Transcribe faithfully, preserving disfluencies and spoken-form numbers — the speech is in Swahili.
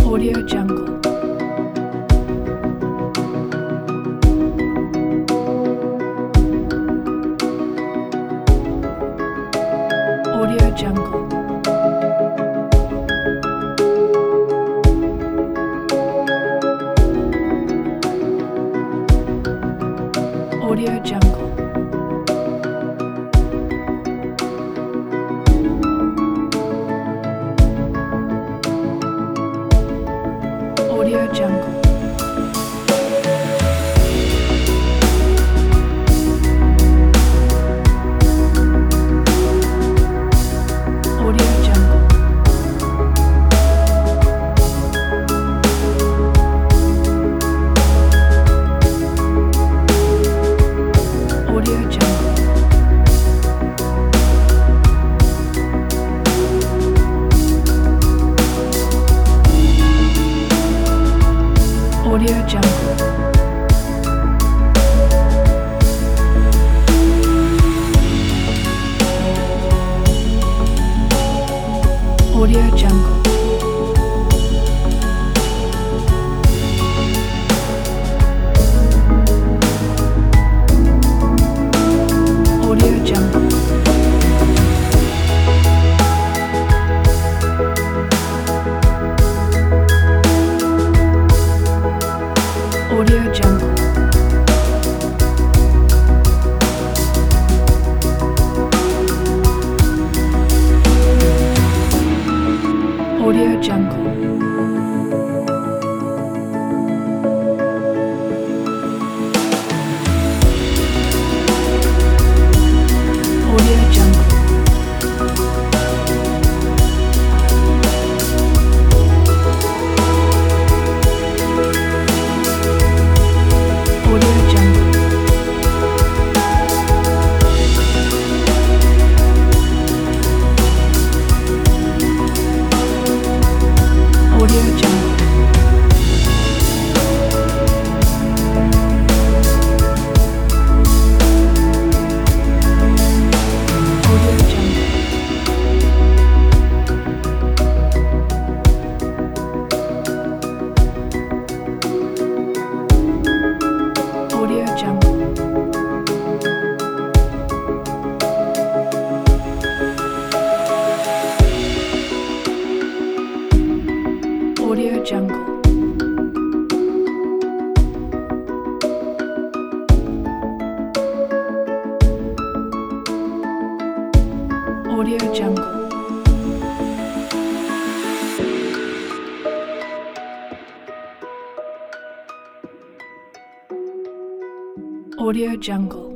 Audio Jungle. Audio Jungle. Audio Jungle. Audio Jungle. Audio Jungle. Audio Jungle. Audio Jungle. Audio Jungle. Audio Jungle. Audio Jungle. Audio Jungle. Audio Jungle. Audio Jungle. Audio Jungle. Audio Jungle. Audio Jungle. Audio Jungle. Audio Jungle. Audio Jungle.